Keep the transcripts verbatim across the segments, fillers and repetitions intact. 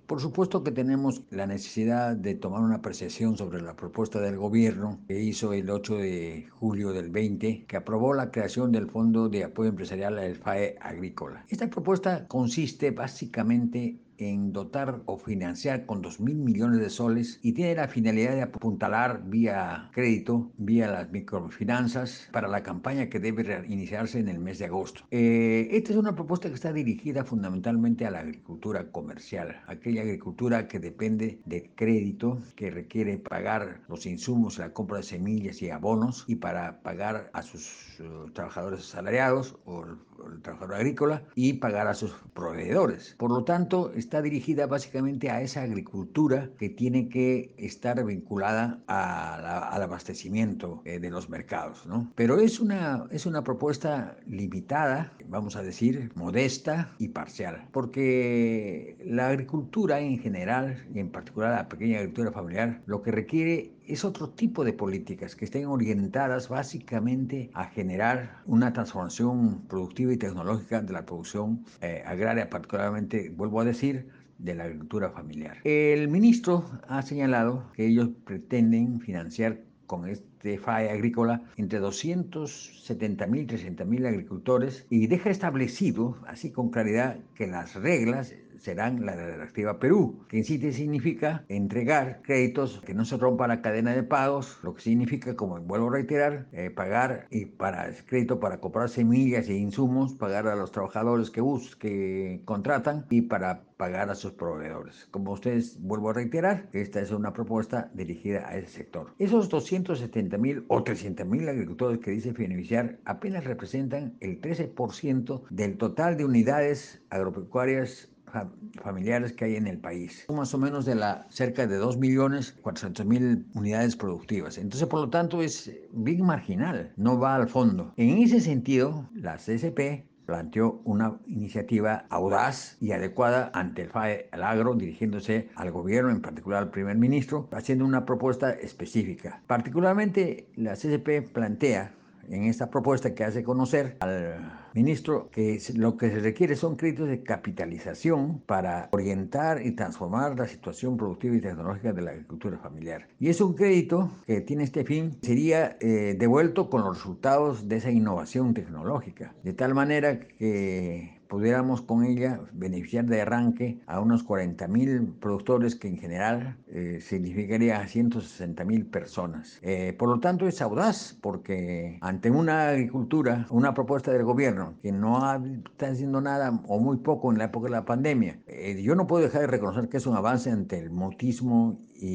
Por supuesto que tenemos la necesidad de tomar una apreciación sobre la propuesta del gobierno que hizo el ocho de julio del veinte, que aprobó la creación del Fondo de Apoyo Empresarial al F A E Agrícola. Esta propuesta consiste básicamente en dotar o financiar con dos mil millones de soles y tiene la finalidad de apuntalar vía crédito, vía las microfinanzas para la campaña que debe iniciarse en el mes de agosto. Eh, esta es una propuesta que está dirigida fundamentalmente a la agricultura comercial, aquella agricultura que depende de crédito, que requiere pagar los insumos, la compra de semillas y abonos y para pagar a sus uh, trabajadores asalariados o el, el trabajador agrícola y pagar a sus proveedores. Por lo tanto, está dirigida básicamente a esa agricultura que tiene que estar vinculada a la, al abastecimiento eh, de los mercados, ¿no? Pero es una, es una propuesta limitada, vamos a decir, modesta y parcial, porque la agricultura en general, y en particular la pequeña agricultura familiar, lo que requiere es otro tipo de políticas que estén orientadas básicamente a generar una transformación productiva y tecnológica de la producción eh, agraria, particularmente, vuelvo a decir, de la agricultura familiar. El ministro ha señalado que ellos pretenden financiar con este F A E agrícola entre doscientos setenta mil y trescientos mil agricultores y deja establecido, así con claridad, que las reglas serán la de la Directiva Perú, que en sí significa entregar créditos que no se rompa la cadena de pagos, lo que significa, como vuelvo a reiterar, eh, pagar y para crédito para comprar semillas e insumos, pagar a los trabajadores que, bus que contratan y para pagar a sus proveedores. Como ustedes, vuelvo a reiterar, esta es una propuesta dirigida a ese sector. Esos doscientos setenta mil o trescientos mil agricultores que dice beneficiar apenas representan el trece por ciento del total de unidades agropecuarias familiares que hay en el país. Son más o menos de la cerca de dos millones cuatrocientos mil unidades productivas. Entonces, por lo tanto, es bien marginal, no va al fondo. En ese sentido, la C C P planteó una iniciativa audaz y adecuada ante el F A E, el agro, dirigiéndose al gobierno, en particular al primer ministro, haciendo una propuesta específica. Particularmente, la C C P plantea en esta propuesta que hace conocer al ministro que lo que se requiere son créditos de capitalización para orientar y transformar la situación productiva y tecnológica de la agricultura familiar. Y es un crédito que tiene este fin, sería eh, devuelto con los resultados de esa innovación tecnológica, de tal manera que pudiéramos con ella beneficiar de arranque a unos cuarenta mil productores, que en general eh, significaría a ciento sesenta mil personas. Eh, por lo tanto, es audaz, porque ante una agricultura, una propuesta del gobierno que no ha, está haciendo nada o muy poco en la época de la pandemia, eh, yo no puedo dejar de reconocer que es un avance ante el mutismo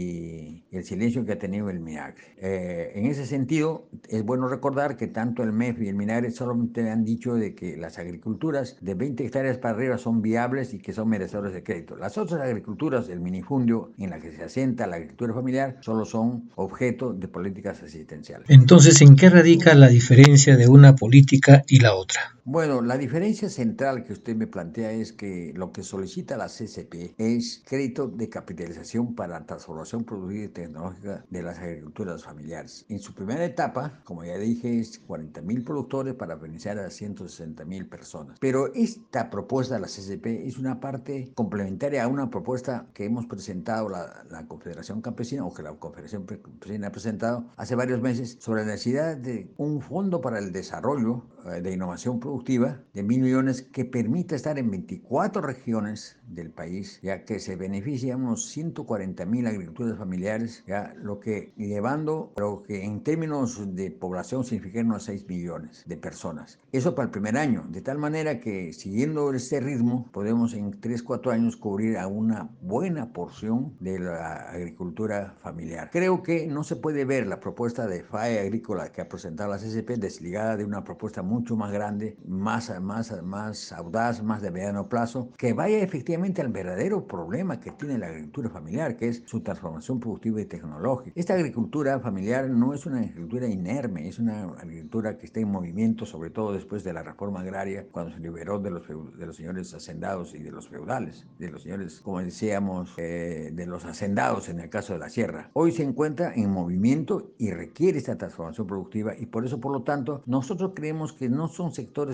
y el silencio que ha tenido el MINAGRE. Eh, en ese sentido, es bueno recordar que tanto el M E F y el MINAGRE solamente han dicho de que las agriculturas de veinte hectáreas para arriba son viables y que son merecedores de crédito. Las otras agriculturas, el minifundio en la que se asienta la agricultura familiar, solo son objeto de políticas asistenciales. Entonces, ¿en qué radica la diferencia de una política y la otra? Bueno, la diferencia central que usted me plantea es que lo que solicita la C C P es crédito de capitalización para la transformación productiva y tecnológica de las agriculturas familiares. En su primera etapa, como ya dije, es cuarenta mil productores para beneficiar a ciento sesenta mil personas. Pero esta propuesta de la C C P es una parte complementaria a una propuesta que hemos presentado la, la Confederación Campesina, o que la Confederación Campesina ha presentado hace varios meses, sobre la necesidad de un fondo para el desarrollo eh, de innovación productiva de mil millones que permita estar en veinticuatro regiones del país, ya que se benefician unos ciento cuarenta mil agriculturas familiares, ya lo que llevando, lo que en términos de población significa unos seis millones de personas. Eso para el primer año, de tal manera que siguiendo este ritmo podemos en tres, cuatro años cubrir a una buena porción de la agricultura familiar. Creo que no se puede ver la propuesta de F A E agrícola que ha presentado la C C P desligada de una propuesta mucho más grande, más, más, más audaz, más de mediano plazo, que vaya efectivamente al verdadero problema que tiene la agricultura familiar, que es su transformación productiva y tecnológica. Esta agricultura familiar no es una agricultura inerme, es una agricultura que está en movimiento, sobre todo después de la reforma agraria, cuando se liberó de los, de los señores hacendados y de los feudales, de los señores, como decíamos, eh, de los hacendados en el caso de la sierra. Hoy se encuentra en movimiento y requiere esta transformación productiva, y por eso, por lo tanto, nosotros creemos que no son sectores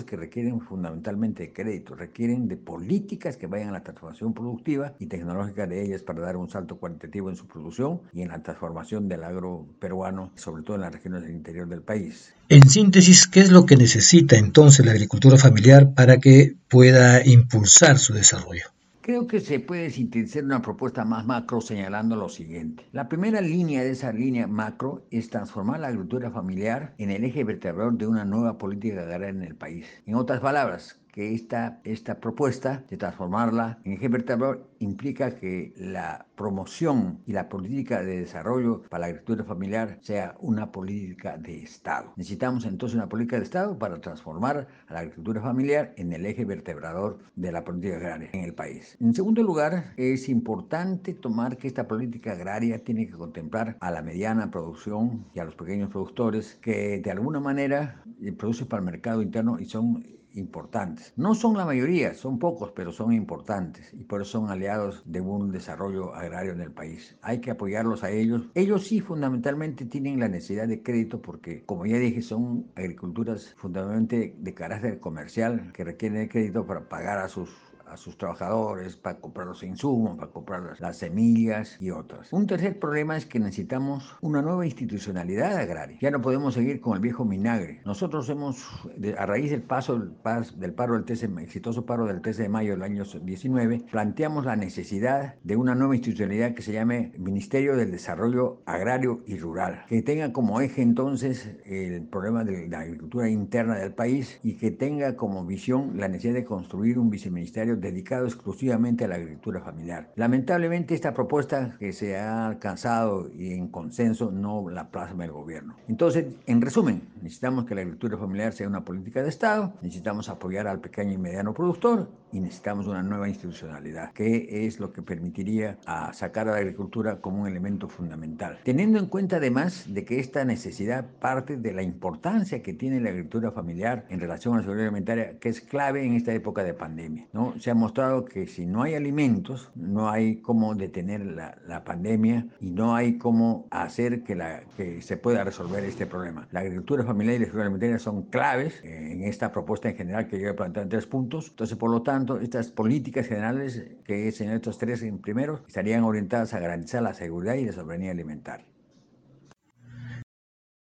sectores que requieren fundamentalmente de crédito, requieren de políticas que vayan a la transformación productiva y tecnológica de ellas para dar un salto cualitativo en su producción y en la transformación del agro peruano, sobre todo en las regiones del interior del país. En síntesis, ¿qué es lo que necesita entonces la agricultura familiar para que pueda impulsar su desarrollo? Creo que se puede sintetizar una propuesta más macro señalando lo siguiente. La primera línea de esa línea macro es transformar la agricultura familiar en el eje vertebrador de una nueva política agraria en el país. En otras palabras, que esta, esta propuesta de transformarla en eje vertebrador implica que la promoción y la política de desarrollo para la agricultura familiar sea una política de Estado. Necesitamos entonces una política de Estado para transformar a la agricultura familiar en el eje vertebrador de la política agraria en el país. En segundo lugar, es importante tomar que esta política agraria tiene que contemplar a la mediana producción y a los pequeños productores que de alguna manera producen para el mercado interno y son importantes. No son la mayoría, son pocos, pero son importantes y por eso son aliados de un desarrollo agrario en el país. Hay que apoyarlos a ellos. Ellos sí fundamentalmente tienen la necesidad de crédito porque, como ya dije, son agriculturas fundamentalmente de carácter comercial que requieren de crédito para pagar a sus a sus trabajadores, para comprar los insumos, para comprar las, las semillas y otras. Un tercer problema es que necesitamos una nueva institucionalidad agraria. Ya no podemos seguir con el viejo vinagre. Nosotros hemos, de, a raíz del paso del, pas, del paro del trece, exitoso paro del trece de mayo del año diecinueve, planteamos la necesidad de una nueva institucionalidad que se llame Ministerio del Desarrollo Agrario y Rural, que tenga como eje entonces el problema de la agricultura interna del país y que tenga como visión la necesidad de construir un viceministerio dedicado exclusivamente a la agricultura familiar. Lamentablemente esta propuesta que se ha alcanzado y en consenso no la plasma el gobierno. Entonces, en resumen, necesitamos que la agricultura familiar sea una política de Estado, necesitamos apoyar al pequeño y mediano productor y necesitamos una nueva institucionalidad, que es lo que permitiría a sacar a la agricultura como un elemento fundamental. Teniendo en cuenta además de que esta necesidad parte de la importancia que tiene la agricultura familiar en relación a la seguridad alimentaria, que es clave en esta época de pandemia, ¿no? Se ha mostrado que si no hay alimentos, no hay cómo detener la, la pandemia y no hay cómo hacer que, la, que se pueda resolver este problema. La agricultura familiar y la seguridad alimentaria son claves eh, en esta propuesta en general que yo he planteado en tres puntos. Entonces, por lo tanto, estas políticas generales que es en estos tres primeros estarían orientadas a garantizar la seguridad y la soberanía alimentaria.